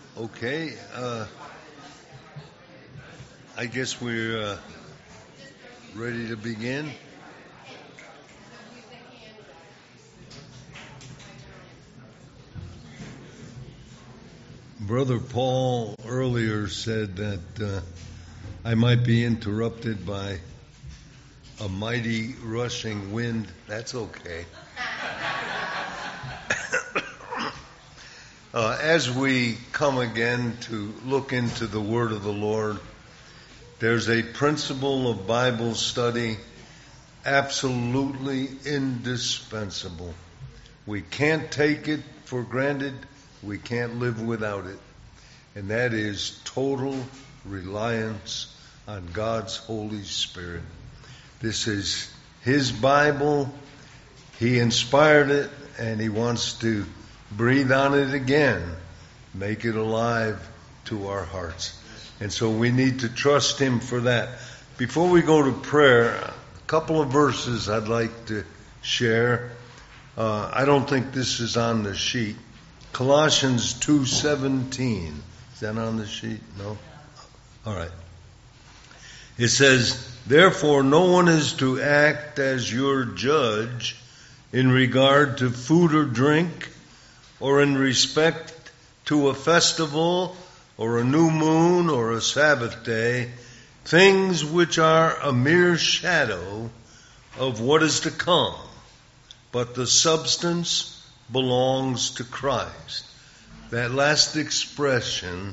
Okay, I guess we're ready to begin. Brother Paul earlier said that I might be interrupted by a mighty rushing wind. That's okay. As we come again to look into the Word of the Lord, there's a principle of Bible study absolutely indispensable. We can't take it for granted. We can't live without it. And that is total reliance on God's Holy Spirit. This is His Bible. He inspired it, and He wants to breathe on it again, make it alive to our hearts. And so we need to trust Him for that. Before we go to prayer, a couple of verses I'd like to share. I don't think this is on the sheet. Colossians 2:17. Is that on the sheet? No? All right. It says, "Therefore no one is to act as your judge in regard to food or drink, or in respect to a festival, or a new moon, or a Sabbath day, things which are a mere shadow of what is to come, but the substance belongs to Christ." That last expression,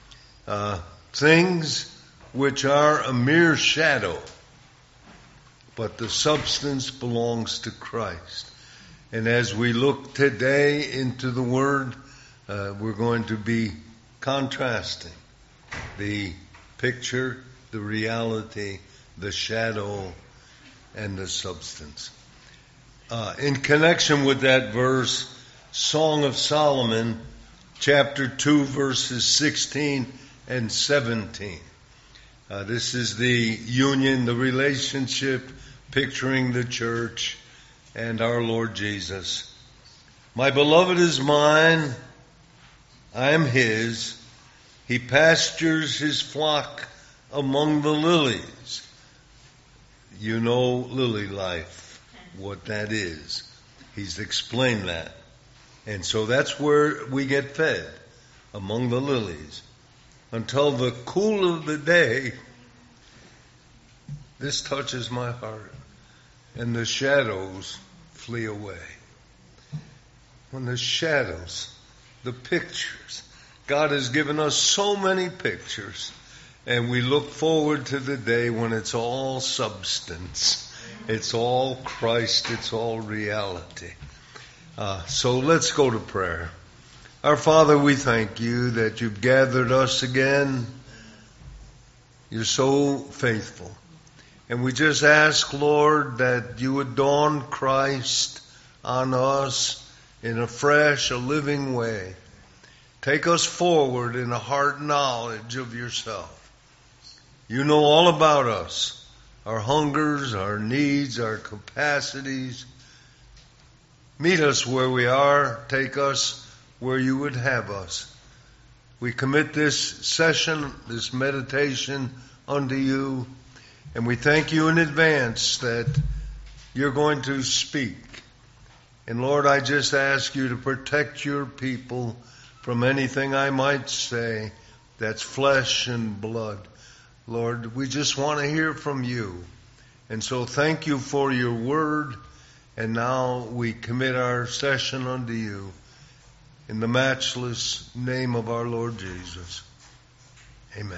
things which are a mere shadow, but the substance belongs to Christ. And as we look today into the Word, we're going to be contrasting the picture, the reality, the shadow, and the substance. In connection with that verse, Song of Solomon, chapter 2, verses 16 and 17. This is the union, the relationship, picturing the church and our Lord Jesus. "My beloved is mine, I am His. He pastures His flock among the lilies." You know lily life, what that is. He's explained that. And so that's where we get fed, among the lilies. Until the cool of the day, this touches my heart, and the shadows flee away. When the shadows, the pictures, God has given us so many pictures, and we look forward to the day when it's all substance. It's all Christ. It's all reality. So let's go to prayer. Our Father, we thank You that You've gathered us again. You're so faithful. And we just ask, Lord, that You would dawn Christ on us in a fresh, a living way. Take us forward in a heart knowledge of Yourself. You know all about us, our hungers, our needs, our capacities. Meet us where we are. Take us where You would have us. We commit this session, this meditation unto You, and we thank You in advance that You're going to speak. And Lord, I just ask You to protect Your people from anything I might say that's flesh and blood. Lord, we just want to hear from You. And so thank You for Your word. And now we commit our session unto You in the matchless name of our Lord Jesus. Amen.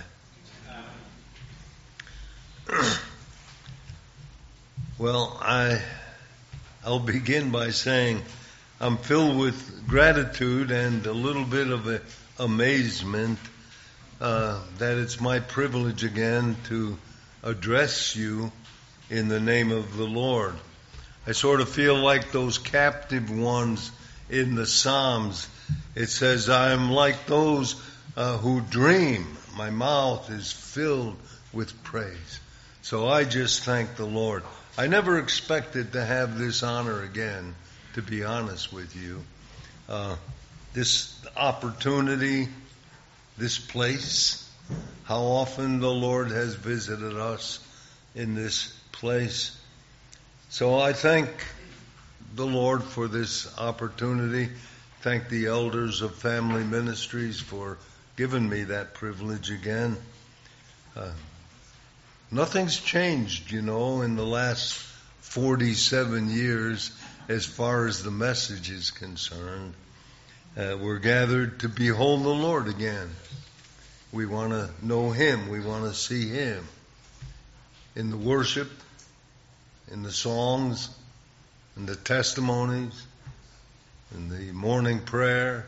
Well, I'll begin by saying I'm filled with gratitude and a little bit of amazement that it's my privilege again to address you in the name of the Lord. I sort of feel like those captive ones in the Psalms. It says, I'm like those who dream. My mouth is filled with praise. So I just thank the Lord. I never expected to have this honor again, to be honest with you. This opportunity this place, how often the Lord has visited us in this place. So I thank the Lord for this opportunity. Thank the elders of Family Ministries for giving me that privilege again. Nothing's changed, in the last 47 years as far as the message is concerned. We're gathered to behold the Lord again. We want to know Him. We want to see Him in the worship, in the songs, in the testimonies, in the morning prayer,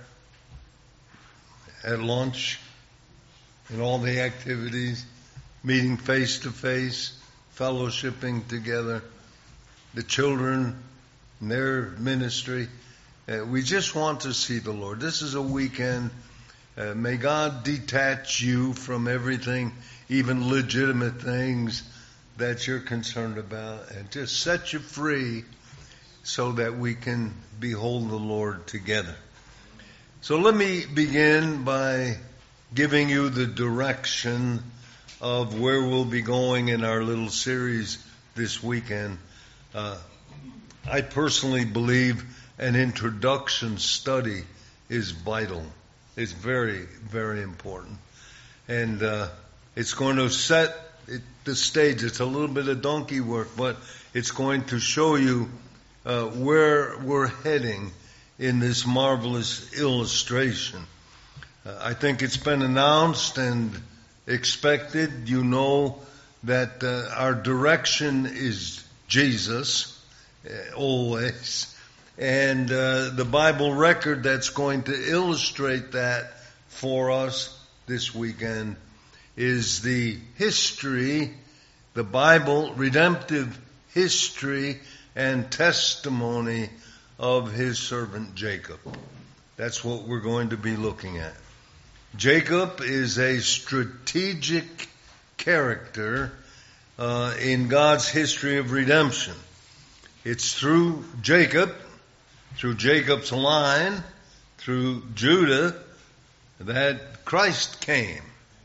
at lunch, in all the activities, meeting face to face, fellowshipping together, the children in their ministry. We just want to see the Lord. This is a weekend. May God detach you from everything, even legitimate things that you're concerned about, and just set you free so that we can behold the Lord together. So let me begin by giving you the direction of where we'll be going in our little series this weekend. I personally believe an introduction study is vital. It's very, very important. And it's going to set the stage. It's a little bit of donkey work, but it's going to show you where we're heading in this marvelous illustration. I think it's been announced and expected. You know that our direction is Jesus, always. And the Bible record that's going to illustrate that for us this weekend is the history, the Bible, redemptive history and testimony of His servant Jacob. That's what we're going to be looking at. Jacob is a strategic character in God's history of redemption. It's through Jacob, through Jacob's line, through Judah, that Christ came.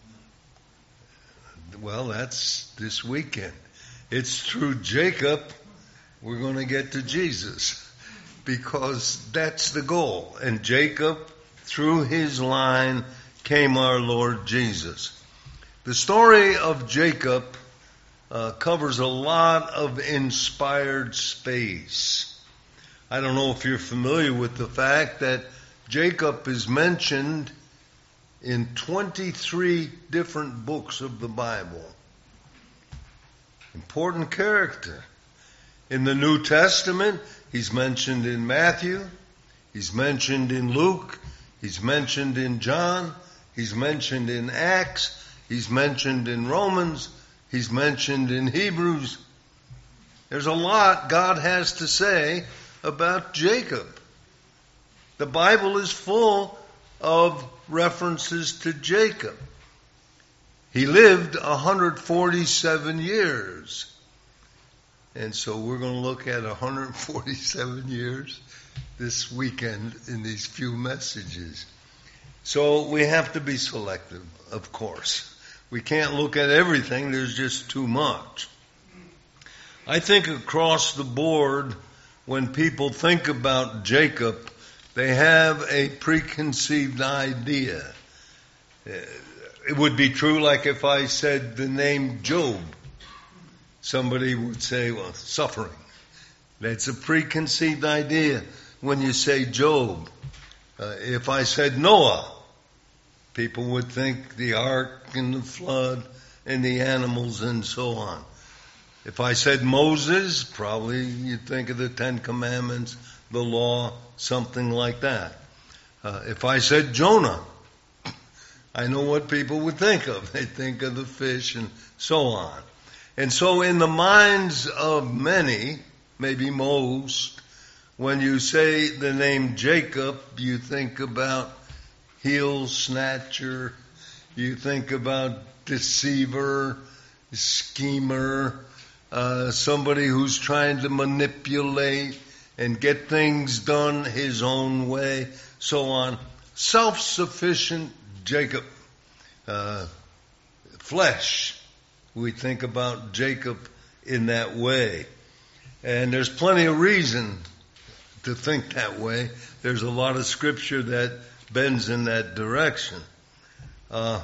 Well, that's this weekend. It's through Jacob we're going to get to Jesus, because that's the goal. And Jacob, through his line, came our Lord Jesus. The story of Jacob covers a lot of inspired space. I don't know if you're familiar with the fact that Jacob is mentioned in 23 different books of the Bible. Important character. In the New Testament, he's mentioned in Matthew, he's mentioned in Luke, he's mentioned in John, he's mentioned in Acts, he's mentioned in Romans, he's mentioned in Hebrews. There's a lot God has to say about Jacob. The Bible is full of references to Jacob. He lived 147 years. And so we're going to look at 147 years this weekend in these few messages. So we have to be selective, of course. We can't look at everything. There's just too much. I think across the board, when people think about Jacob, they have a preconceived idea. It would be true like if I said the name Job. Somebody would say, well, suffering. That's a preconceived idea when you say Job. If I said Noah, people would think the ark and the flood and the animals and so on. If I said Moses, probably you'd think of the Ten Commandments, the law, something like that. If I said Jonah, I know what people would think of. They'd think of the fish and so on. And so in the minds of many, maybe most, when you say the name Jacob, you think about heel snatcher, you think about deceiver, schemer, somebody who's trying to manipulate and get things done his own way, so on. Self-sufficient Jacob. flesh. We think about Jacob in that way. And there's plenty of reason to think that way. There's a lot of scripture that bends in that direction. A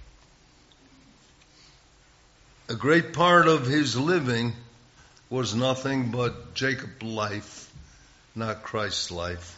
great part of his living was nothing but Jacob's life, not Christ's life.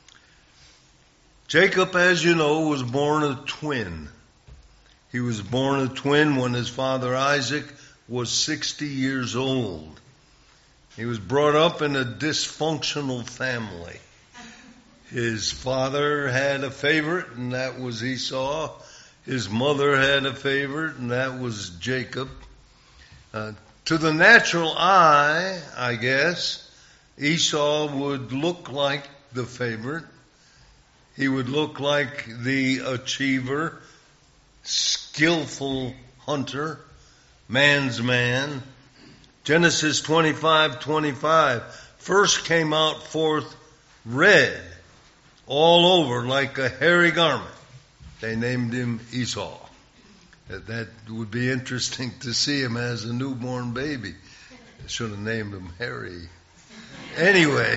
Jacob, as you know, was born a twin. He was born a twin when his father Isaac was 60 years old. He was brought up in a dysfunctional family. His father had a favorite, and that was Esau. His mother had a favorite, and that was Jacob. To the natural eye, I guess, Esau would look like the favorite. He would look like the achiever, skillful hunter, man's man. Genesis 25:25 first came out forth red all over like a hairy garment. They named him Esau. That would be interesting to see him as a newborn baby. They should have named him Harry. Anyway,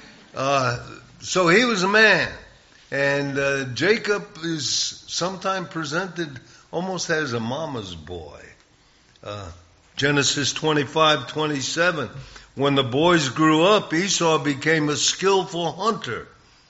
so he was a man. And Jacob is sometimes presented almost as a mama's boy. Genesis 25:27. When the boys grew up, Esau became a skillful hunter,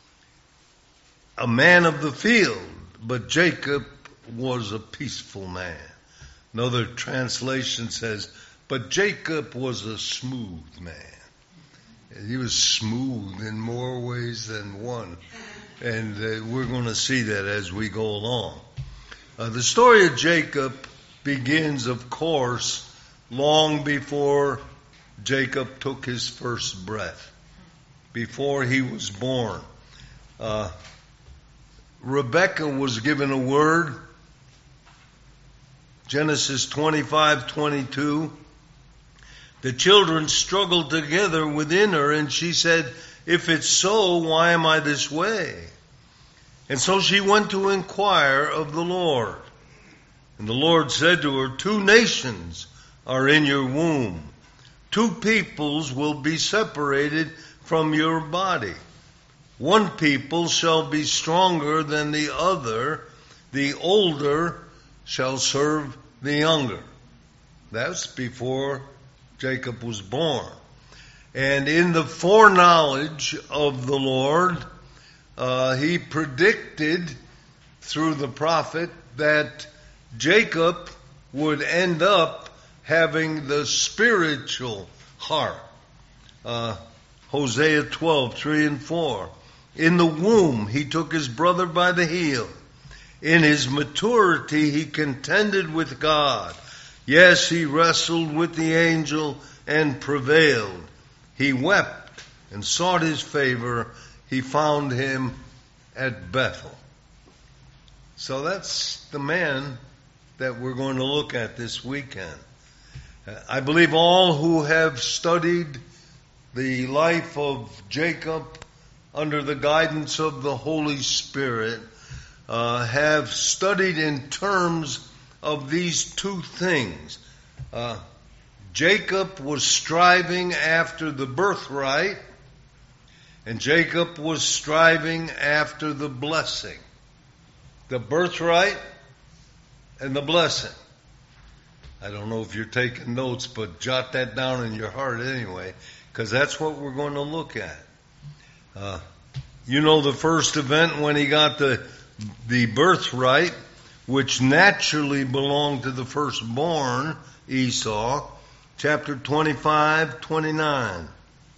a man of the field, but Jacob was a peaceful man. Another translation says, but Jacob was a smooth man. He was smooth in more ways than one. And we're going to see that as we go along. The story of Jacob begins, of course, long before Jacob took his first breath, before he was born. Rebekah was given a word. Genesis 25:22. The children struggled together within her, and she said, if it's so, why am I this way? And so she went to inquire of the Lord. And the Lord said to her, 2 nations are in your womb. 2 peoples will be separated from your body. One people shall be stronger than the other. The older shall serve the younger. That's before Jacob was born. And in the foreknowledge of the Lord, he predicted through the prophet that Jacob would end up having the spiritual heart. Hosea 12:3-4. In the womb he took his brother by the heel. In his maturity he contended with God. Yes, he wrestled with the angel and prevailed. He wept and sought his favor. He found him at Bethel. So that's the man that we're going to look at this weekend. I believe all who have studied the life of Jacob under the guidance of the Holy Spirit have studied in terms of these 2 things. Jacob was striving after the birthright, and Jacob was striving after the blessing. The birthright and the blessing. I don't know if you're taking notes, but jot that down in your heart anyway, because that's what we're going to look at. You know the first event when he got the birthright, which naturally belonged to the firstborn, Esau, chapter 25:29.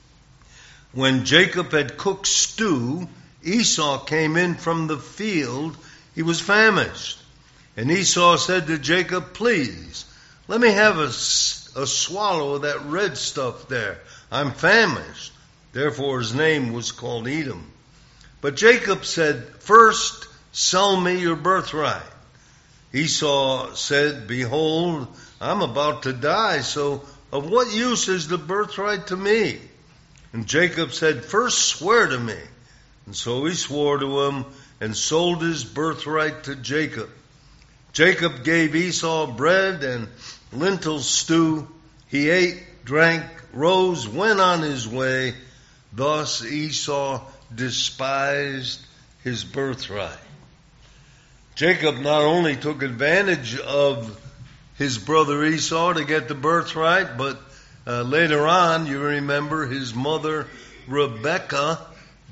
When Jacob had cooked stew, Esau came in from the field. He was famished. And Esau said to Jacob, please, let me have a swallow of that red stuff there. I'm famished. Therefore his name was called Edom. But Jacob said, first sell me your birthright. Esau said, behold, I'm about to die, so of what use is the birthright to me? And Jacob said, first swear to me. And so he swore to him and sold his birthright to Jacob. Jacob gave Esau bread and lentil stew. He ate, drank, rose, went on his way. Thus Esau despised his birthright. Jacob not only took advantage of his brother Esau to get the birthright, but later on, you remember, his mother Rebekah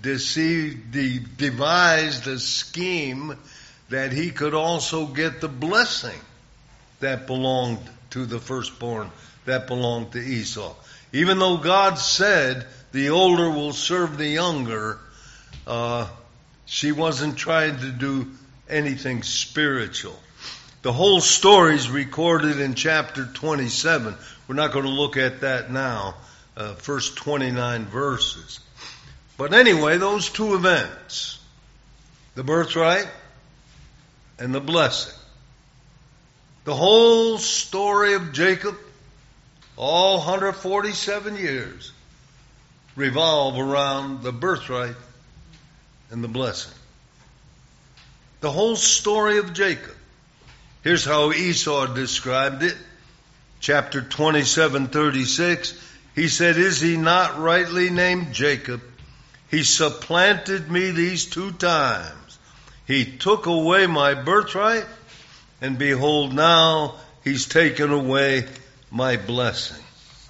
devised a scheme that he could also get the blessing that belonged to the firstborn, that belonged to Esau. Even though God said the older will serve the younger, she wasn't trying to do anything spiritual. The whole story is recorded in chapter 27. We're not going to look at that now, first 29 verses. But anyway, those two events, the birthright and the blessing, the whole story of Jacob, all 147 years, revolve around the birthright and the blessing. The whole story of Jacob. Here's how Esau described it. Chapter 27:36. He said, "Is he not rightly named Jacob? He supplanted me these 2 times. He took away my birthright, and behold, now he's taken away my blessing."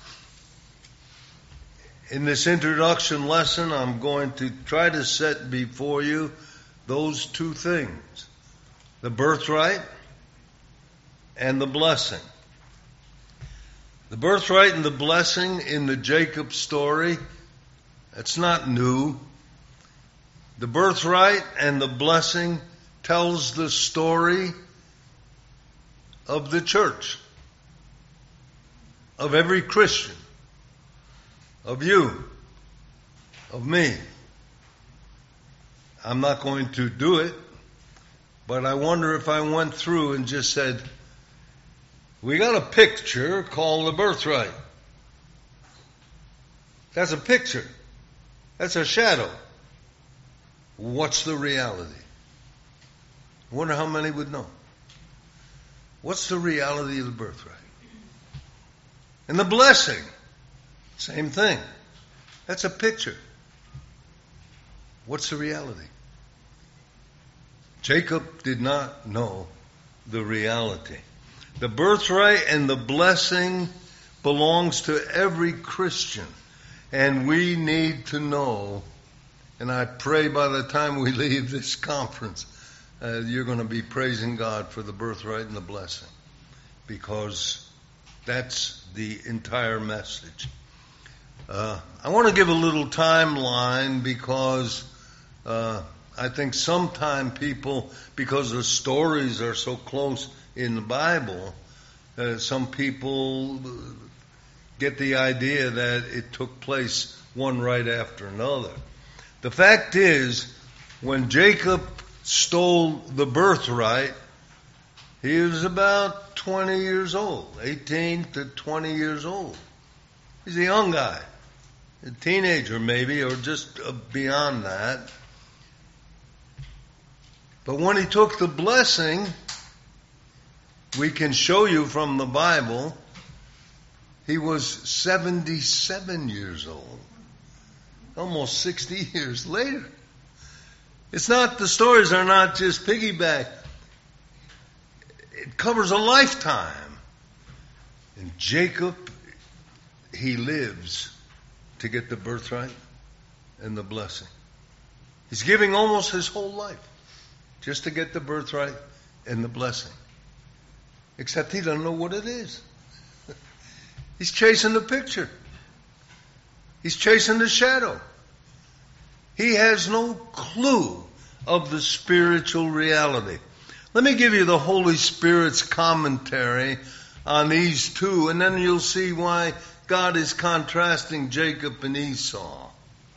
In this introduction lesson, I'm going to try to set before you those 2 things, the birthright and the blessing. The birthright and the blessing in the Jacob story, that's not new. The birthright and the blessing tells the story of the church, of every Christian, of you, of me. I'm not going to do it, but I wonder if I went through and just said, we got a picture called the birthright. That's a picture. That's a shadow. What's the reality? I wonder how many would know. What's the reality of the birthright? And the blessing, same thing. That's a picture. What's the reality? Jacob did not know the reality. The birthright and the blessing belongs to every Christian. And we need to know, and I pray by the time we leave this conference, you're going to be praising God for the birthright and the blessing. Because that's the entire message. I want to give a little timeline because I think sometime people, because the stories are so close in the Bible, some people get the idea that it took place one right after another. The fact is, when Jacob stole the birthright, he was about 20 years old, 18 to 20 years old. He's a young guy, a teenager maybe, or just beyond that. But when he took the blessing, we can show you from the Bible, he was 77 years old. Almost 60 years later. It's not, the stories are not just piggyback. It covers a lifetime. And Jacob, he lives to get the birthright and the blessing. He's giving almost his whole life just to get the birthright and the blessing. Except he doesn't know what it is. He's chasing the picture. He's chasing the shadow. He has no clue of the spiritual reality. Let me give you the Holy Spirit's commentary on these 2, and then you'll see why God is contrasting Jacob and Esau.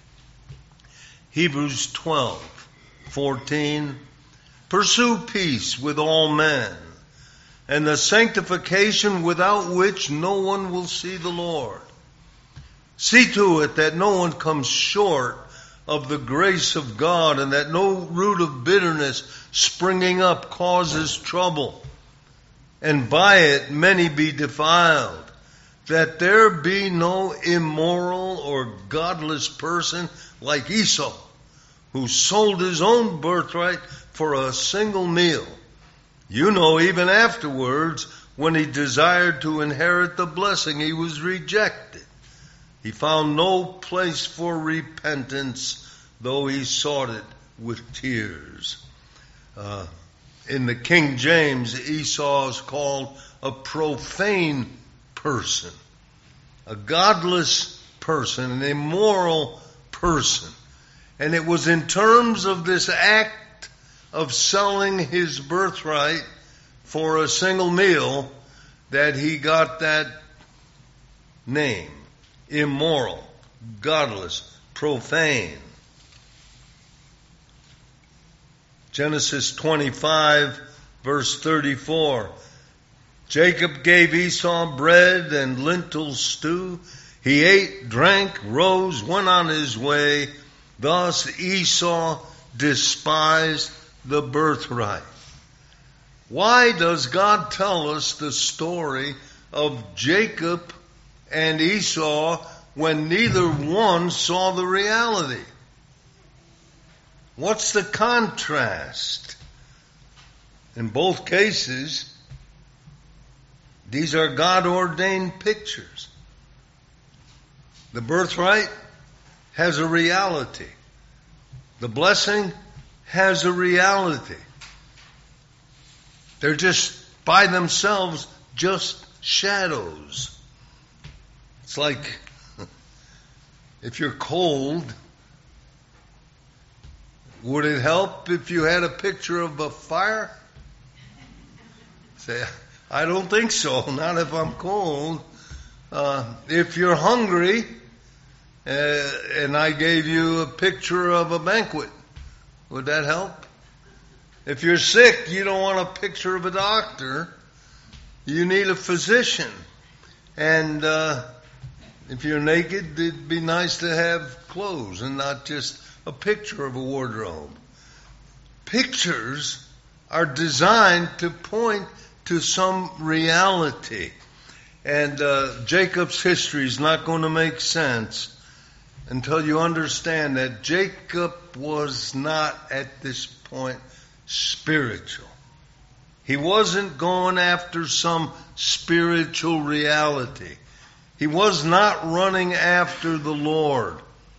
Hebrews 12:14. Pursue peace with all men, and the sanctification without which no one will see the Lord. See to it that no one comes short of the grace of God, and that no root of bitterness springing up causes trouble, and by it many be defiled, that there be no immoral or godless person like Esau, who sold his own birthright for a single meal. You know, even afterwards, when he desired to inherit the blessing, he was rejected. He found no place for repentance, though he sought it with tears. In the King James, Esau is called a profane person, a godless person, an immoral person. And it was in terms of this act of selling his birthright for a single meal that he got that name: immoral, godless, profane. Genesis 25, verse 34. Jacob gave Esau bread and lentil stew. He ate, drank, rose, went on his way. Thus Esau despised the birthright. Why does God tell us the story of Jacob and Esau when neither one saw the reality? What's the contrast? In both cases, these are God-ordained pictures. The birthright has a reality. The blessing has a reality. They're just by themselves just shadows. It's like if you're cold, would it help if you had a picture of a fire? Say, I don't think so, not if I'm cold. If you're hungry, and I gave you a picture of a banquet, would that help? If you're sick, you don't want a picture of a doctor. You need a physician. And if you're naked, it'd be nice to have clothes and not just a picture of a wardrobe. Pictures are designed to point to some reality. And Jacob's history is not going to make sense until you understand that Jacob was not at this point spiritual. He wasn't going after some spiritual reality. He was not running after the Lord.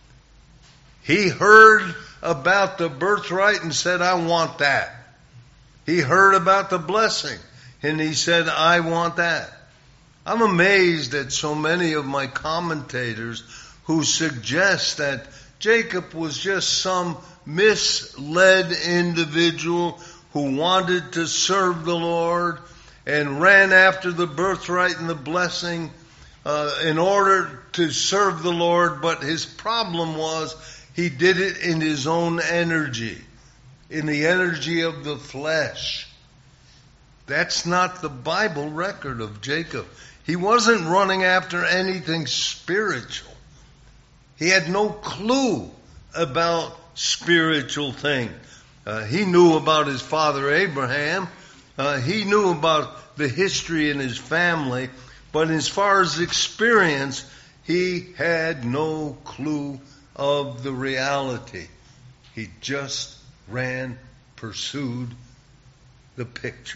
He heard about the birthright and said, I want that. He heard about the blessing and he said, I want that. I'm amazed at so many of my commentators who suggest that Jacob was just some misled individual who wanted to serve the Lord and ran after the birthright and the blessing in order to serve the Lord, but his problem was he did it in his own energy, in the energy of the flesh. That's not the Bible record of Jacob. He wasn't running after anything spiritual. He had no clue about spiritual things. He knew about his father Abraham. He knew about the history in his family. But as far as experience, he had no clue of the reality. He just pursued the picture.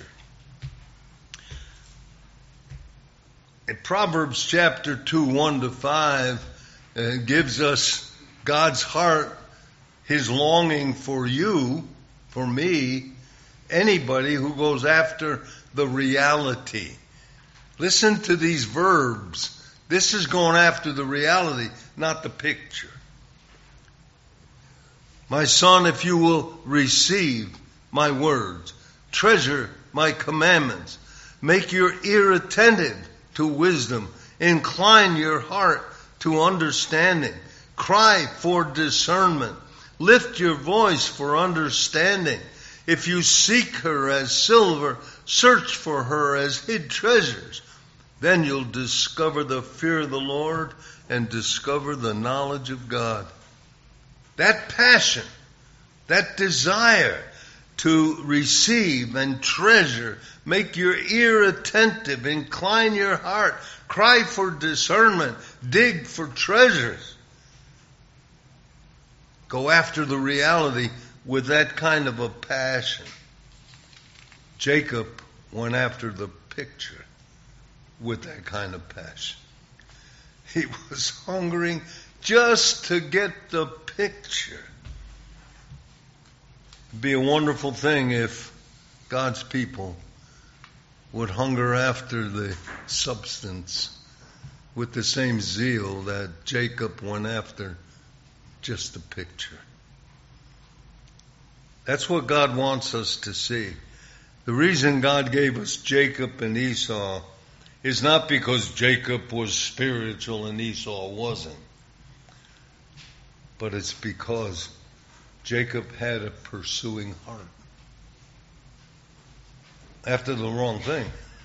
In Proverbs chapter 2, 1-5, gives us God's heart, his longing for you, for me, anybody who goes after the reality. Listen to these verbs. This is going after the reality, not the picture. My son, if you will receive my words, treasure my commandments, make your ear attentive to wisdom, incline your heart to understanding, cry for discernment, lift your voice for understanding. If you seek her as silver, search for her as hid treasures, then you'll discover the fear of the Lord and discover the knowledge of God. That passion, that desire to receive and treasure. Make your ear attentive. Incline your heart. Cry for discernment. Dig for treasures. Go after the reality with that kind of a passion. Jacob went after the picture with that kind of passion. He was hungering just to get the picture. It'd be a wonderful thing if God's people would hunger after the substance with the same zeal that Jacob went after just the picture. That's what God wants us to see. The reason God gave us Jacob and Esau is not because Jacob was spiritual and Esau wasn't, but it's because Jacob had a pursuing heart after the wrong thing.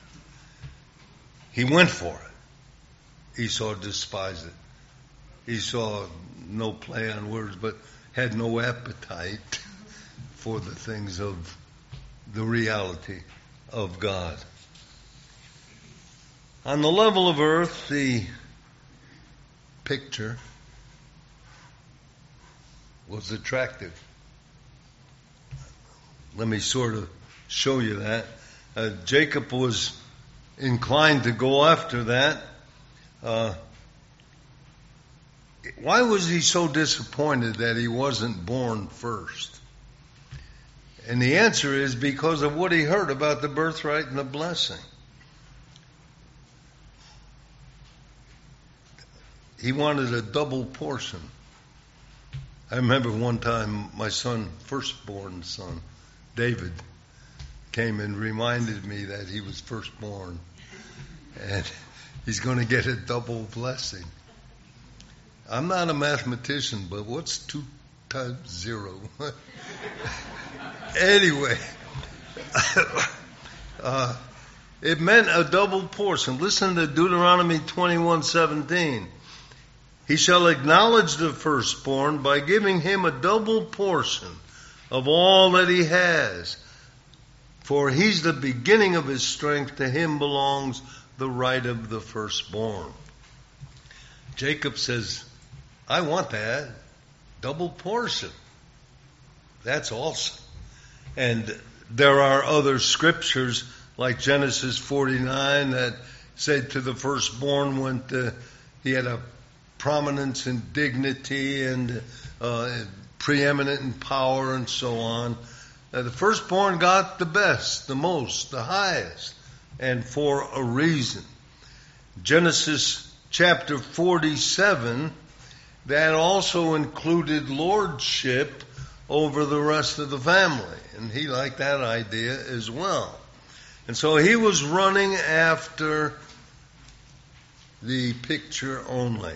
He went for it. Esau despised it. Esau, no play on words, but had no appetite for the things of the reality of God. On the level of earth, the picture was attractive. Let me sort of show you that. Jacob was inclined to go after that. Why was he so disappointed that he wasn't born first? And the answer is because of what he heard about the birthright and the blessing. He wanted a double portion. I remember one time my son, firstborn son, David, came and reminded me that he was firstborn. And he's going to get a double blessing. I'm not a mathematician, but what's 2 times 0? Anyway, it meant a double portion. Listen to Deuteronomy 21:17. He shall acknowledge the firstborn by giving him a double portion of all that he has. For he's the beginning of his strength. To him belongs the right of the firstborn. Jacob says, I want that double portion. That's awesome. And there are other scriptures like Genesis 49 that said to the firstborn he had a prominence and dignity and preeminent in power and so on. The firstborn got the best, the most, the highest, and for a reason. Genesis chapter 47, that also included lordship over the rest of the family. And he liked that idea as well. And so he was running after the picture only.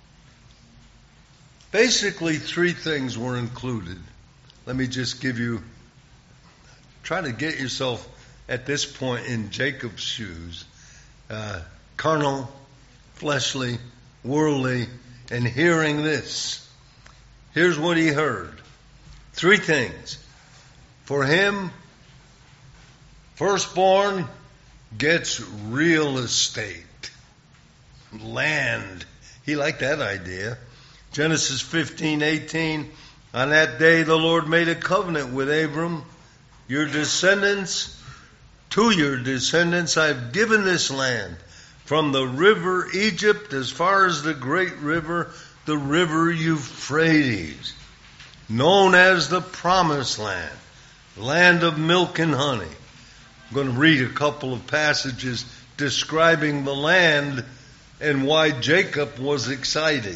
Basically, 3 things were included. Let me just try to get yourself at this point in Jacob's shoes. Carnal, fleshly, worldly, and hearing this. Here's what he heard. 3 things. For him, firstborn gets real estate, land. He liked that idea. Genesis 15:18, on that day the Lord made a covenant with Abram. To your descendants I've given this land, from the river Egypt as far as the great river, the river Euphrates, known as the Promised Land, land of milk and honey. I'm going to read a couple of passages describing the land and why Jacob was excited.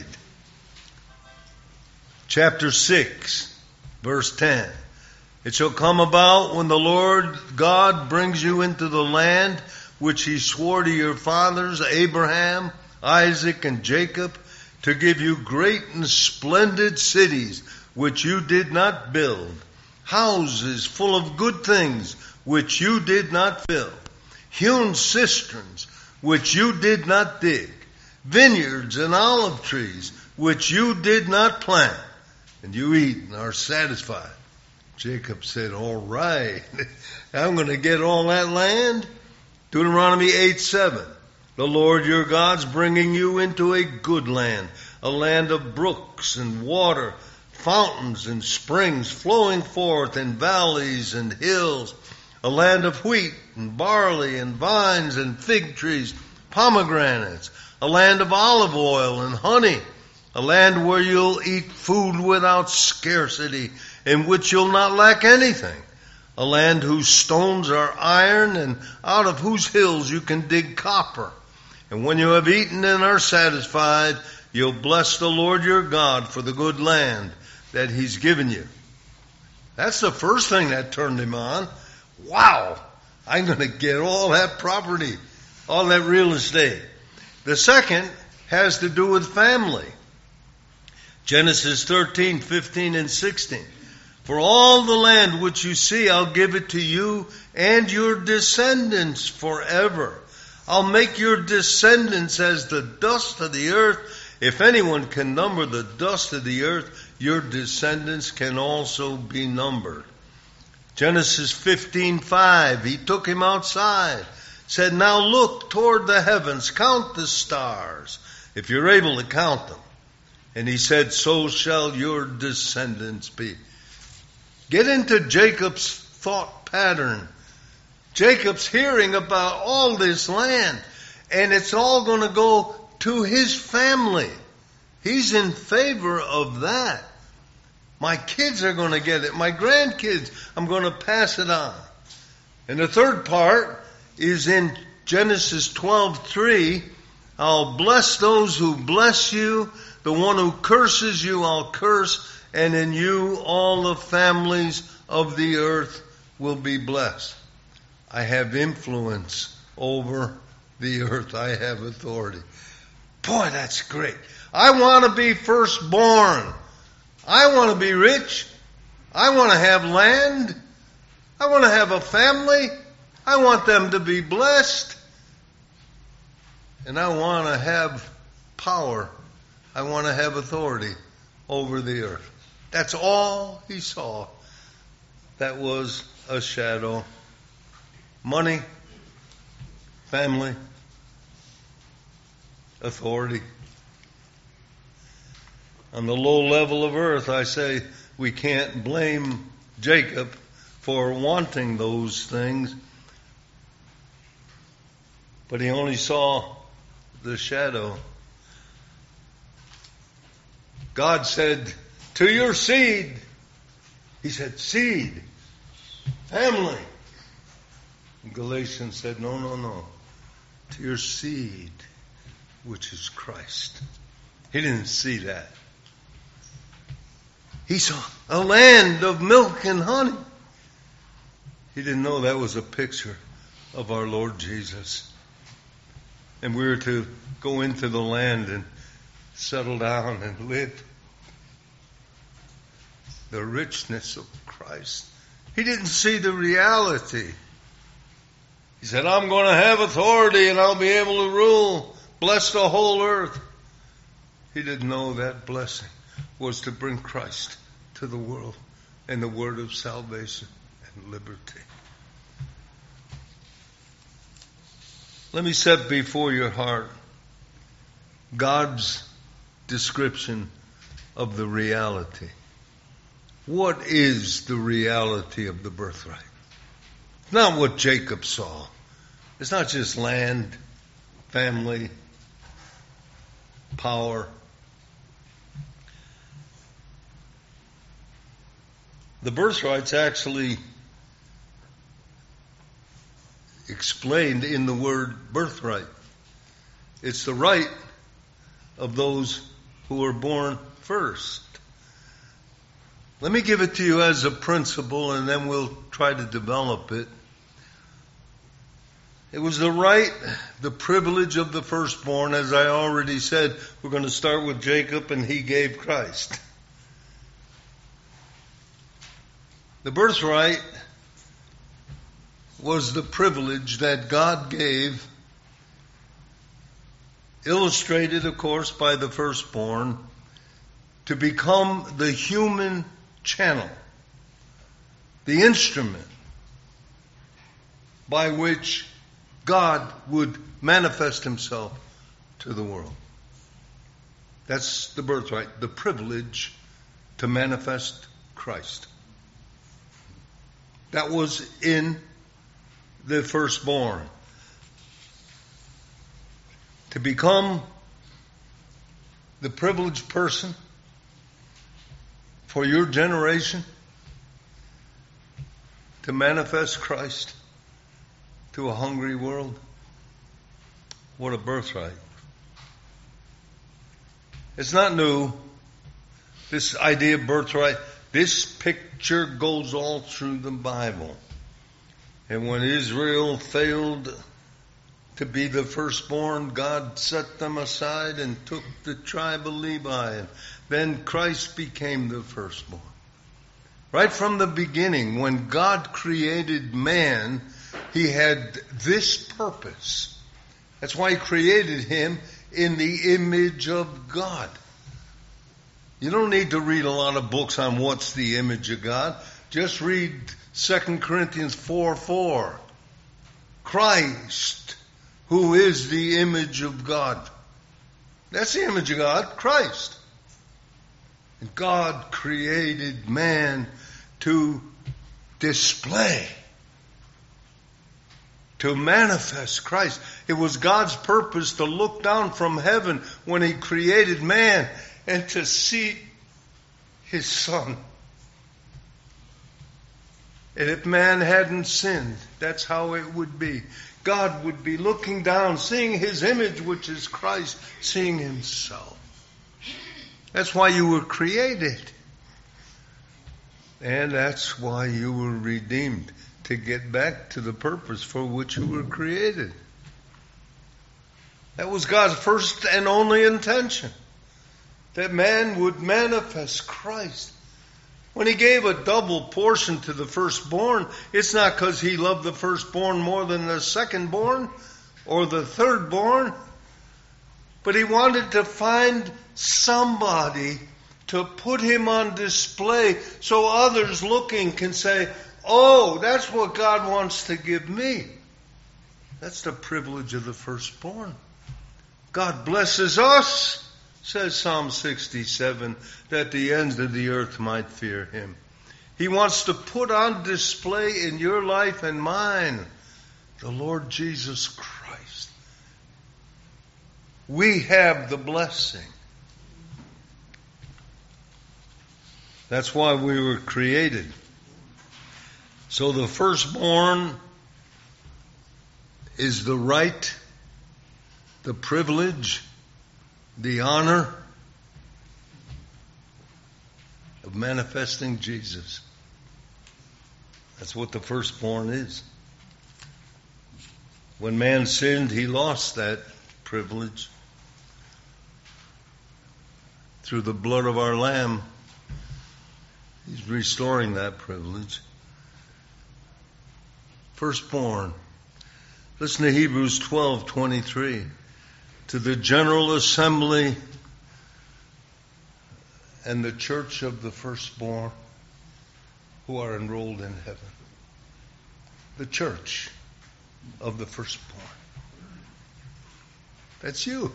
Chapter 6, verse 10. It shall come about when the Lord God brings you into the land which he swore to your fathers, Abraham, Isaac, and Jacob, to give you great and splendid cities which you did not build, houses full of good things which you did not fill, hewn cisterns which you did not dig, vineyards and olive trees which you did not plant, and you eat and are satisfied. Jacob said, all right, I'm going to get all that land. Deuteronomy 8:7. The Lord your God's bringing you into a good land, a land of brooks and water, fountains and springs flowing forth in valleys and hills, a land of wheat and barley and vines and fig trees, pomegranates, a land of olive oil and honey, a land where you'll eat food without scarcity, in which you'll not lack anything, a land whose stones are iron and out of whose hills you can dig copper. And when you have eaten and are satisfied, you'll bless the Lord your God for the good land that He's given you. That's the first thing that turned him on. Wow, I'm going to get all that property, all that real estate. The second has to do with family. Genesis 13, 15, and 16. For all the land which you see, I'll give it to you and your descendants forever. I'll make your descendants as the dust of the earth. If anyone can number the dust of the earth, your descendants can also be numbered. Genesis 15:5. He took him outside, said, now look toward the heavens, count the stars, if you're able to count them. And he said, so shall your descendants be. Get into Jacob's thought pattern. Jacob's hearing about all this land, and it's all going to go to his family. He's in favor of that. My kids are going to get it. My grandkids, I'm going to pass it on. And the third part is in Genesis 12:3. I'll bless those who bless you. The one who curses you, I'll curse. And in you, all the families of the earth will be blessed. I have influence over the earth. I have authority. Boy, that's great. I want to be firstborn. I want to be rich. I want to have land. I want to have a family. I want them to be blessed. And I want to have power. I want to have authority over the earth. That's all he saw. That was a shadow. Money, family, authority. On the low level of earth, I say we can't blame Jacob for wanting those things. But he only saw the shadow. God said, to your seed. He said, seed, family. And Galatians said, no. To your seed, which is Christ. He didn't see that. He saw a land of milk and honey. He didn't know that was a picture of our Lord Jesus. And we were to go into the land and settle down and live the richness of Christ. He didn't see the reality. He said, I'm going to have authority and I'll be able to rule, bless the whole earth. He didn't know that blessing was to bring Christ to the world and the word of salvation and liberty. Let me set before your heart God's description of the reality. What is the reality of the birthright? It's not what Jacob saw. It's not just land, family, power. The birthright's actually explained in the word birthright. It's the right of those who are born first. Let me give it to you as a principle, and then we'll try to develop it. It was the right, the privilege of the firstborn. As I already said, we're going to start with Jacob, and he gave Christ. The birthright was the privilege that God gave, illustrated, of course, by the firstborn, to become the human channel the instrument by which God would manifest himself to the world. That's the birthright, the privilege to manifest Christ. That was in the firstborn. To become the privileged person for your generation, to manifest Christ to a hungry world. What a birthright. It's not new. This idea of birthright, this picture goes all through the Bible. And when Israel failed to be the firstborn, God set them aside and took the tribe of Levi. And then Christ became the firstborn. Right from the beginning, when God created man, he had this purpose. That's why he created him in the image of God. You don't need to read a lot of books on what's the image of God. Just read 2 Corinthians 4:4. Christ, who is the image of God. That's the image of God, Christ. And God created man to display, to manifest Christ. It was God's purpose to look down from heaven when he created man and to see his Son. And if man hadn't sinned, that's how it would be. God would be looking down, seeing his image, which is Christ, seeing himself. That's why you were created. And that's why you were redeemed, to get back to the purpose for which you were created. That was God's first and only intention, that man would manifest Christ. When he gave a double portion to the firstborn, it's not because he loved the firstborn more than the secondborn or the thirdborn, but he wanted to find somebody to put him on display so others looking can say, oh, that's what God wants to give me. That's the privilege of the firstborn. God blesses us, says Psalm 67, that the ends of the earth might fear him. He wants to put on display in your life and mine the Lord Jesus Christ. We have the blessing. That's why we were created. So the firstborn is the right, the privilege, the honor of manifesting Jesus. That's what the firstborn is. When man sinned, he lost that privilege. Through the blood of our Lamb, he's restoring that privilege. Firstborn. Listen to Hebrews 12:23. To the general assembly and the church of the firstborn who are enrolled in heaven. The church of the firstborn. That's you.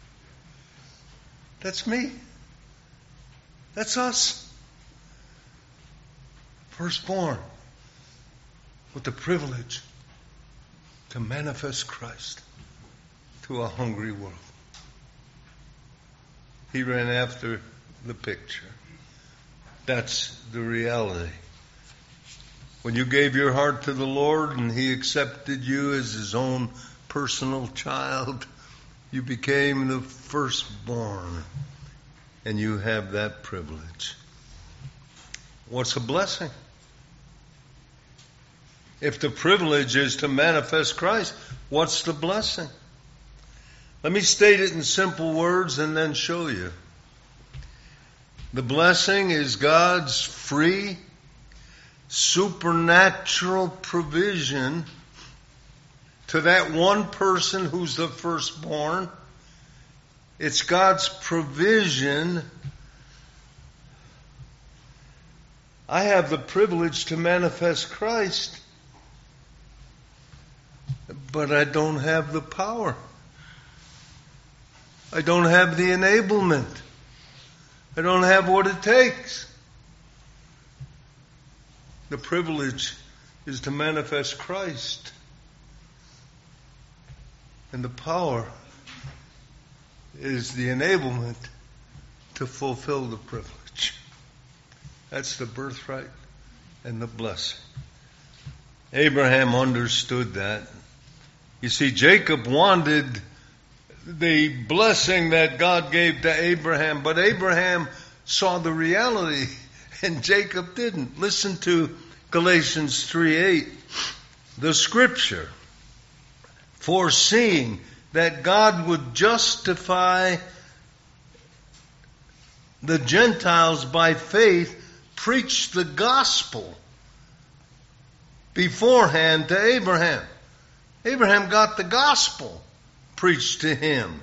That's me. That's us. Firstborn with the privilege to manifest Christ to a hungry world. He ran after the picture. That's the reality. When you gave your heart to the Lord and he accepted you as his own personal child, you became the firstborn, and you have that privilege. What's a blessing? If the privilege is to manifest Christ, what's the blessing? Let me state it in simple words and then show you. The blessing is God's free, supernatural provision to that one person who's the firstborn. It's God's provision I have the privilege to manifest Christ, but I don't have the power. I don't have the enablement. I don't have what it takes. The privilege is to manifest Christ. And the power is the enablement to fulfill the privilege. That's the birthright and the blessing. Abraham understood that. You see, Jacob wanted the blessing that God gave to Abraham, but Abraham saw the reality and Jacob didn't. Listen to Galatians 3:8. The scripture, foreseeing that God would justify the Gentiles by faith, preached the gospel beforehand to Abraham. Abraham got the gospel preached to him.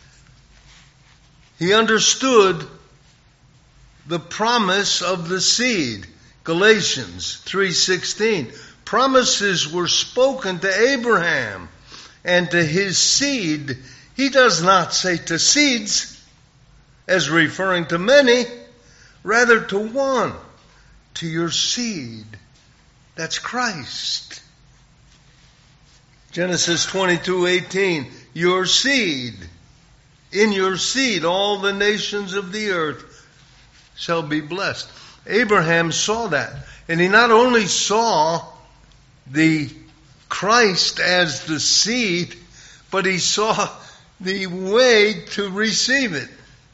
He understood the promise of the seed. Galatians 3:16. Promises were spoken to Abraham and to his seed. He does not say to seeds, as referring to many, rather to one, to your seed. That's Christ. Genesis 22:18, your seed, in your seed all the nations of the earth shall be blessed. Abraham saw that. And he not only saw the Christ as the seed, but he saw the way to receive it.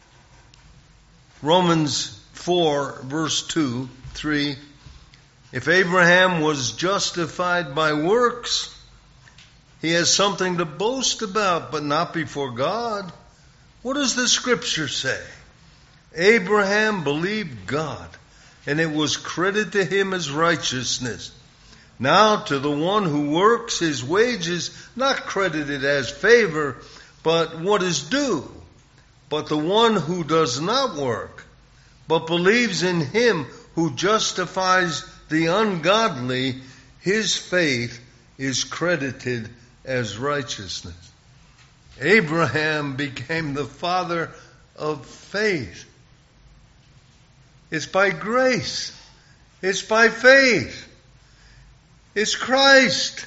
Romans 4, verse 2, 3. If Abraham was justified by works, he has something to boast about, but not before God. What does the scripture say? Abraham believed God, and it was credited to him as righteousness. Now to the one who works, his wages not credited as favor, but what is due. But the one who does not work, but believes in him who justifies the ungodly, his faith is credited as righteousness. Abraham became the father of faith. It's by grace. It's by faith. It's Christ.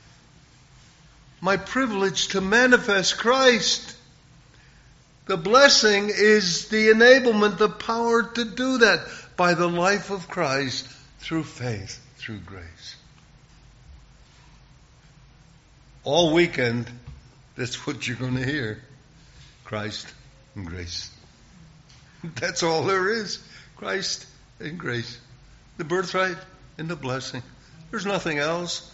My privilege to manifest Christ. The blessing is the enablement, the power to do that by the life of Christ through faith, through grace. All weekend, that's what you're going to hear. Christ and grace. That's all there is. Christ and grace. The birthright and the blessing. There's nothing else.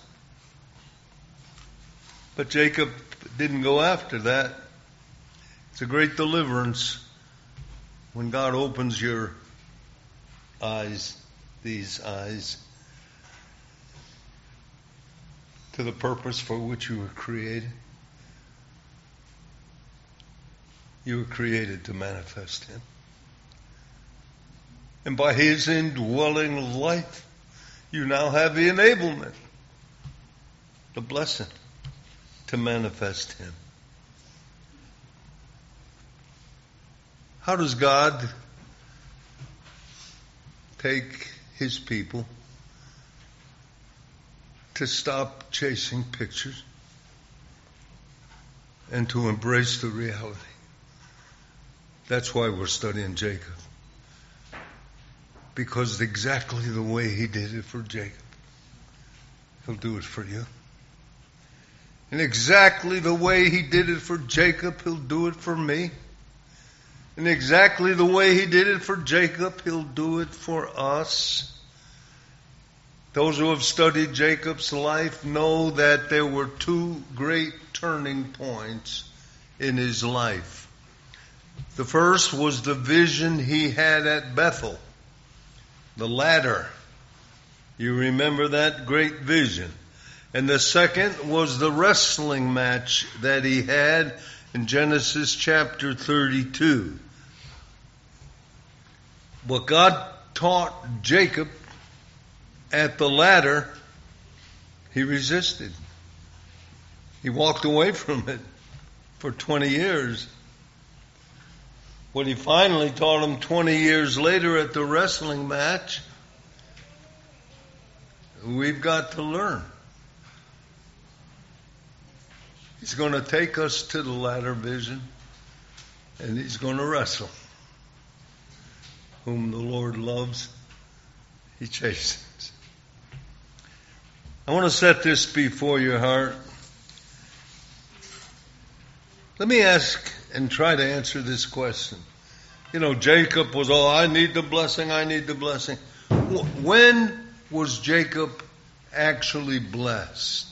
But Jacob didn't go after that. It's a great deliverance when God opens your eyes, these eyes, to the purpose for which you were created. You were created to manifest Him. And by His indwelling life, you now have the enablement, the blessing to manifest Him. How does God take His people to stop chasing pictures and to embrace the reality? That's why we're studying Jacob. Because exactly the way He did it for Jacob, He'll do it for you. And exactly the way He did it for Jacob, He'll do it for me. And exactly the way He did it for Jacob, He'll do it for us. Those who have studied Jacob's life know that there were two great turning points in his life. The first was the vision he had at Bethel, the ladder. You remember that great vision. And the second was the wrestling match that he had in Genesis chapter 32. What God taught Jacob at the ladder, he resisted. He walked away from it for 20 years. What he finally taught him 20 years later at the wrestling match, we've got to learn. He's going to take us to the ladder vision, and he's going to wrestle. Whom the Lord loves, he chastens. I want to set this before your heart. Let me ask and try to answer this question. You know, Jacob was all, I need the blessing, I need the blessing. When was Jacob actually blessed?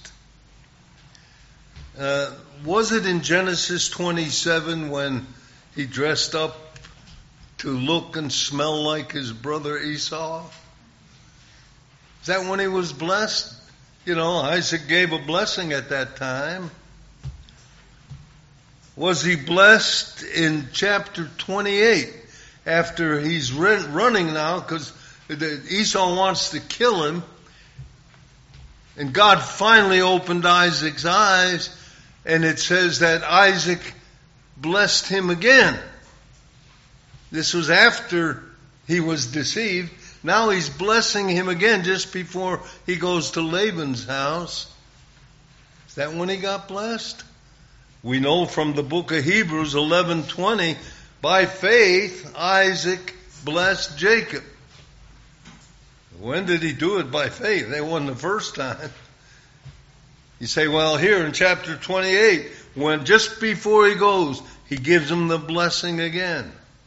Was it in Genesis 27 when he dressed up to look and smell like his brother Esau? Is that when he was blessed? You know, Isaac gave a blessing at that time. Was he blessed in chapter 28 after he's running now because Esau wants to kill him, and God finally opened Isaac's eyes, and it says that Isaac blessed him again. This was after he was deceived. Now he's blessing him again just before he goes to Laban's house. Is that when he got blessed? We know from the book of Hebrews 11:20, by faith Isaac blessed Jacob. When did he do it by faith? That wasn't the first time. You say, well, here in chapter 28, when just before he goes, he gives him the blessing again.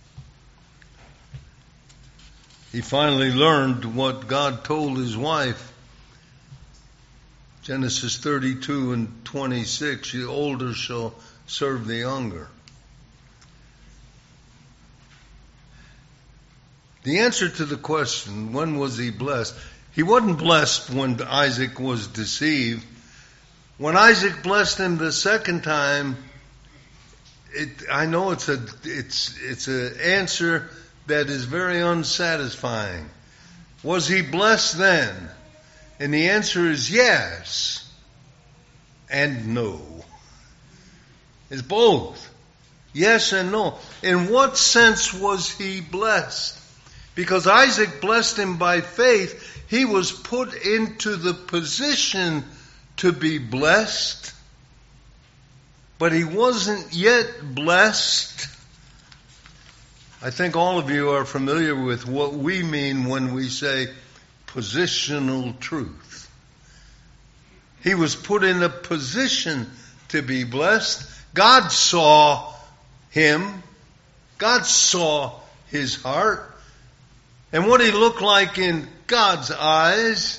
He finally learned what God told his wife. Genesis 32:26, the older shall serve the younger. The answer to the question, when was he blessed? He wasn't blessed when Isaac was deceived. When Isaac blessed him the second time, I know it's an answer that is very unsatisfying. Was he blessed then? And the answer is yes and no. It's both. Yes and no. In what sense was he blessed? Because Isaac blessed him by faith, he was put into the position to be blessed, but he wasn't yet blessed. I think all of you are familiar with what we mean when we say positional truth. He was put in a position to be blessed. God saw him. God saw his heart. And what he looked like in God's eyes.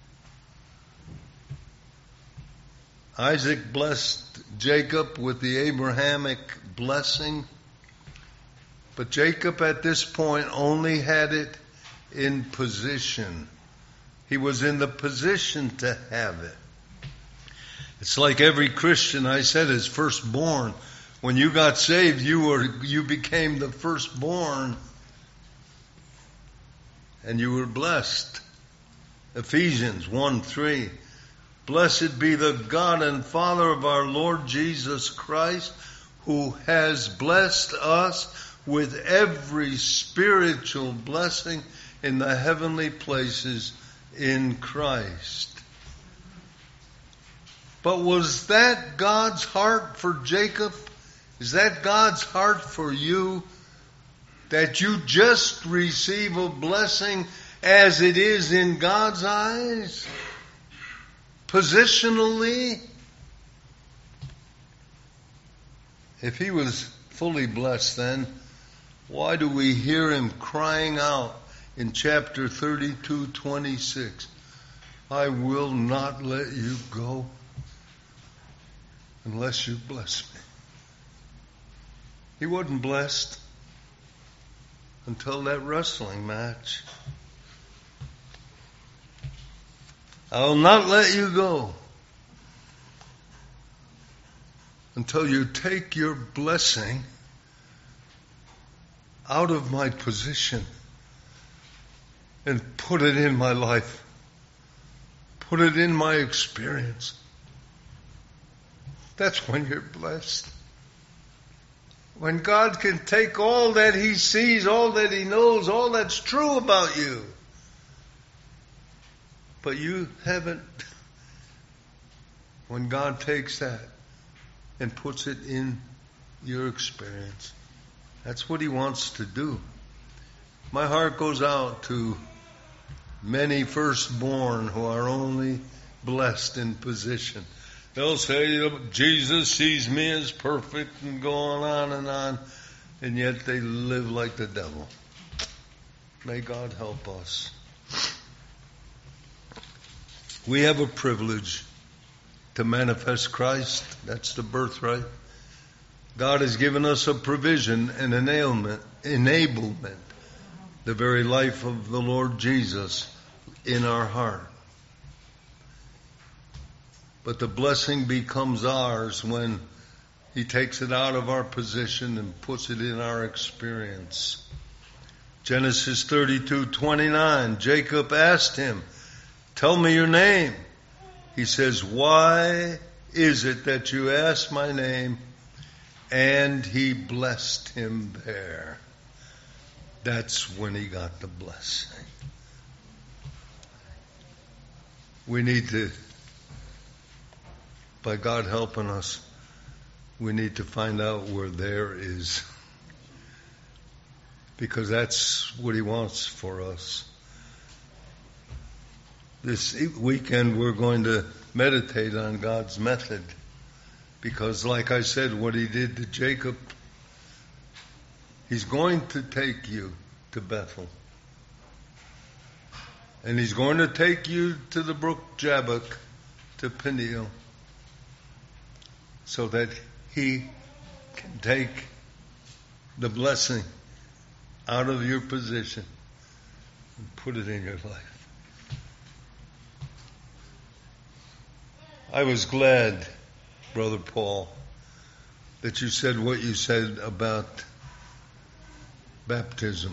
Isaac blessed Jacob with the Abrahamic blessing. But Jacob at this point only had it in position. He was in the position to have it. It's like every Christian, I said, is firstborn. When you got saved, you became the firstborn. And you were blessed. Ephesians 1:3. Blessed be the God and Father of our Lord Jesus Christ, who has blessed us with every spiritual blessing in the heavenly places in Christ. But was that God's heart for Jacob? Is that God's heart for you? That you just receive a blessing as it is in God's eyes? Positionally? If he was fully blessed then, why do we hear him crying out in chapter 32:26, I will not let you go unless you bless me? He wasn't blessed until that wrestling match. I will not let you go until you take your blessing out of my position and put it in my life Put it in my experience. That's when you're blessed. When God can take all that He sees, all that He knows, all that's true about you, but you haven't. When God takes that and puts it in your experience, that's what He wants to do. My heart goes out to many firstborn who are only blessed in position. They'll say, Jesus sees me as perfect, and go on, and yet they live like the devil. May God help us. We have a privilege to manifest Christ. That's the birthright. God has given us a provision and enablement, the very life of the Lord Jesus in our heart. But the blessing becomes ours when He takes it out of our position and puts it in our experience. Genesis 32:29, Jacob asked him, tell me your name. He says, why is it that you ask my name? And he blessed him there. That's when he got the blessing. We need to, by God helping us, we need to find out where there is. Because that's what He wants for us. This weekend we're going to meditate on God's method. Because like I said, what He did to Jacob, He's going to take you to Bethel. And He's going to take you to the brook Jabbok, to Peniel, so that He can take the blessing out of your position and put it in your life. I was glad, Brother Paul, that you said what you said about baptism.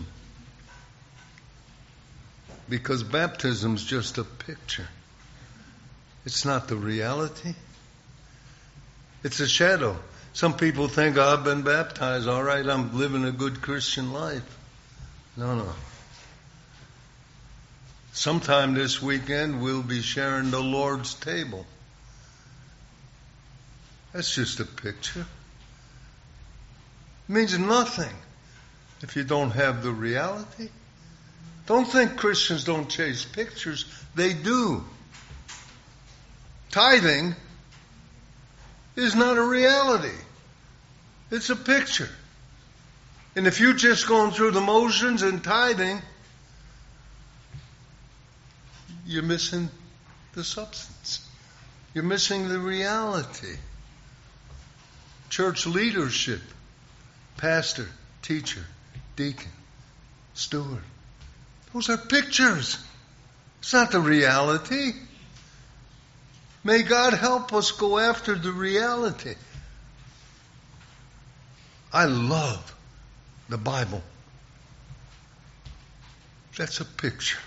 Because baptism's just a picture. It's not the reality. It's a shadow. Some people think, I've been baptized, all right, I'm living a good Christian life. No. Sometime this weekend we'll be sharing the Lord's table. That's just a picture. It means nothing if you don't have the reality. Don't think Christians don't chase pictures. They do. Tithing is not a reality. It's a picture. And if you're just going through the motions and tithing, you're missing the substance. You're missing the reality. Church leadership, pastor, teacher, deacon, steward. Those are pictures. It's not the reality. May God help us go after the reality. I love the Bible. That's a picture.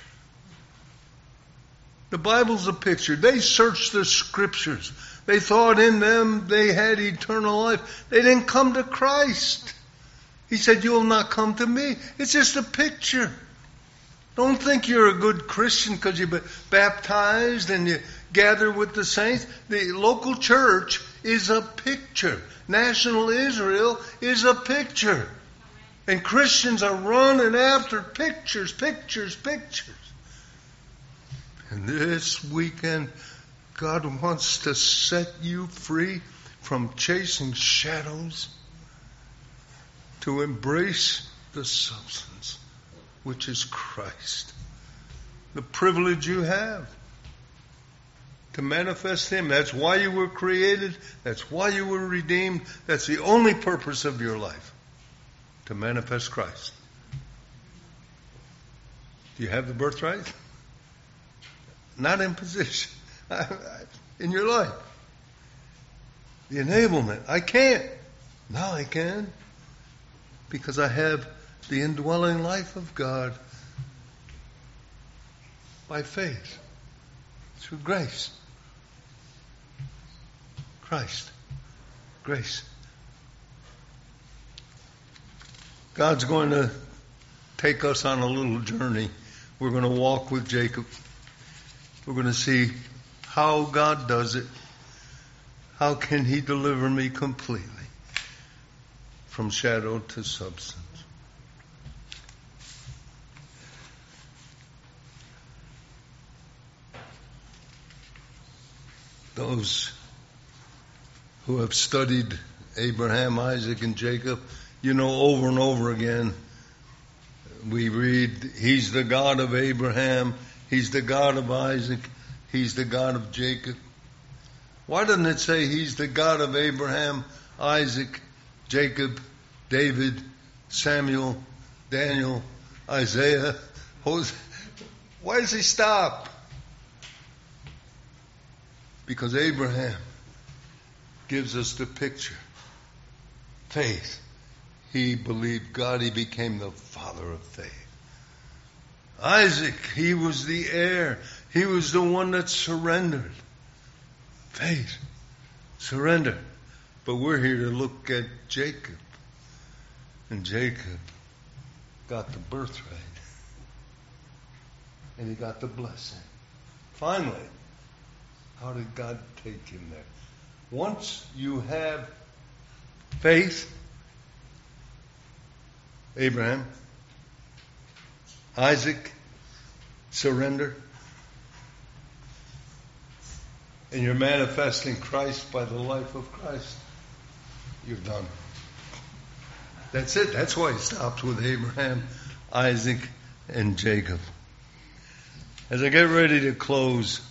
The Bible's a picture. They searched the Scriptures. They thought in them they had eternal life. They didn't come to Christ. He said, you will not come to me. It's just a picture. Don't think you're a good Christian because you've been baptized and you gather with the saints. The local church is a picture. National Israel is a picture. And Christians are running after pictures. And this weekend, God wants to set you free from chasing shadows to embrace the substance, which is Christ. The privilege you have to manifest Him. That's why you were created. That's why you were redeemed. That's the only purpose of your life, to manifest Christ. Do you have the birthright? Not in position. In your life. The enablement. I can't. Now I can. Because I have the indwelling life of God by faith. Through grace. Christ. Grace. God's going to take us on a little journey. We're going to walk with Jacob. We're going to see how God does it. How can He deliver me completely from shadow to substance? Those who have studied Abraham, Isaac, and Jacob, you know, over and over again, we read, He's the God of Abraham, He's the God of Isaac, He's the God of Jacob. Why doesn't it say He's the God of Abraham, Isaac, Jacob, David, Samuel, Daniel, Isaiah, Hosea? Why does He stop? Because Abraham gives us the picture. Faith. He believed God. He became the father of faith. Isaac, he was the heir. He was the one that surrendered. Faith. Surrender. But we're here to look at Jacob. And Jacob got the birthright. And he got the blessing. Finally, how did God take him there? Once you have faith, Abraham, Isaac, surrender, and you're manifesting Christ by the life of Christ, you're done. That's it. That's why it stops with Abraham, Isaac, and Jacob. As I get ready to close,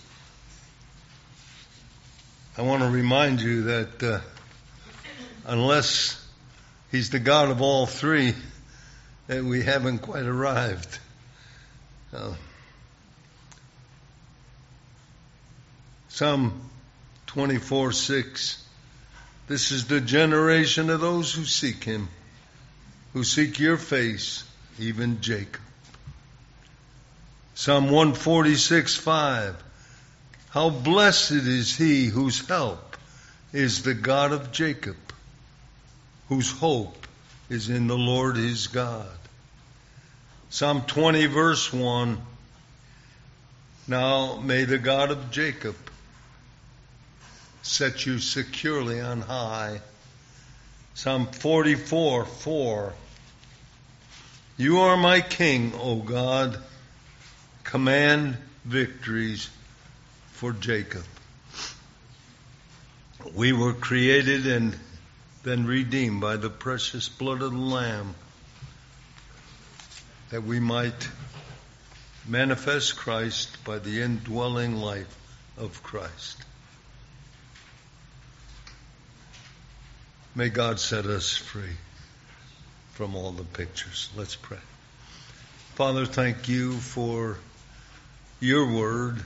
I want to remind you that unless He's the God of all three, that we haven't quite arrived. Psalm 24:6. This is the generation of those who seek Him, who seek your face, even Jacob. Psalm 146:5. How blessed is he whose help is the God of Jacob, whose hope is in the Lord his God. Psalm 20:1. Now may the God of Jacob set you securely on high. Psalm 44:4. You are my king, O God. Command victories for Jacob. We were created and then redeemed by the precious blood of the Lamb, that we might manifest Christ by the indwelling life of Christ. May God set us free from all the pictures. Let's pray. Father, thank you for your word.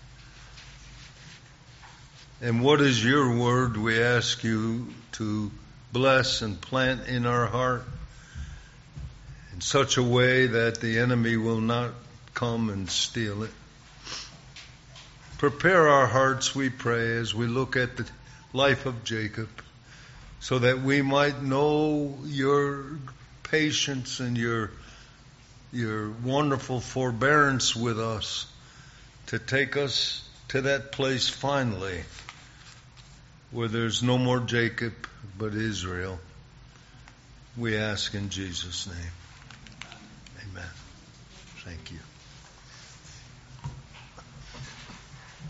And what is your word? We ask you to bless and plant in our heart in such a way that the enemy will not come and steal it. Prepare our hearts, we pray, as we look at the life of Jacob, so that we might know your patience and your wonderful forbearance with us to take us to that place finally where there's no more Jacob but Israel. We ask in Jesus' name. Amen. Thank you.